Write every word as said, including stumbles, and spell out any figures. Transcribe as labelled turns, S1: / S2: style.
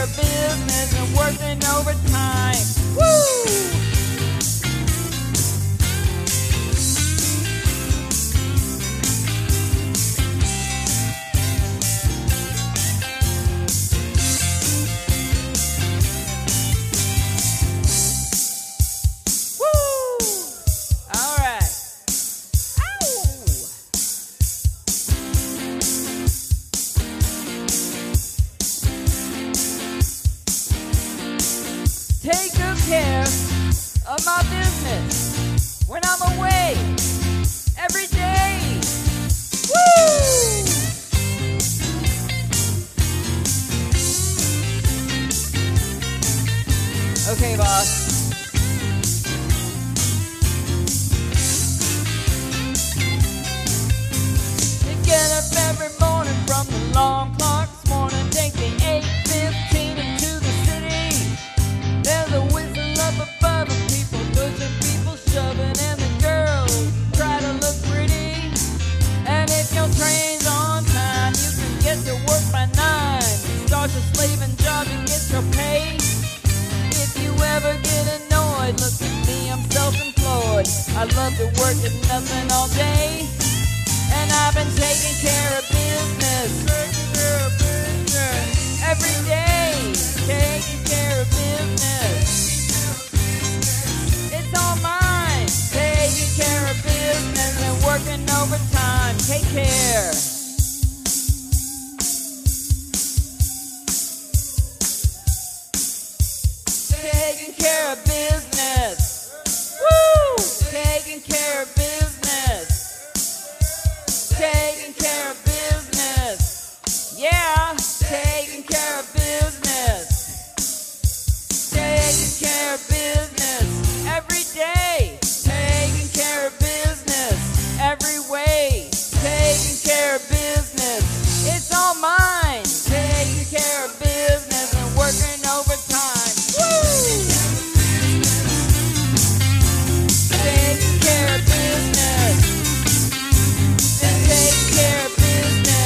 S1: of business and working overtime. Woo! Take good care of my business when I'm away every day. Woo! Okay, boss. You get up every morning from the long clock's morning, take the eight fifteen into the city. There's a whistle up above and people pushing, people shoving, and the girls try to look pretty. And if your train's on time, you can get to work by nine. Start your slaving job and get your pay. If you ever get annoyed, look at me, I'm self-employed. I love to work at nothing all day. And I've been taking care of business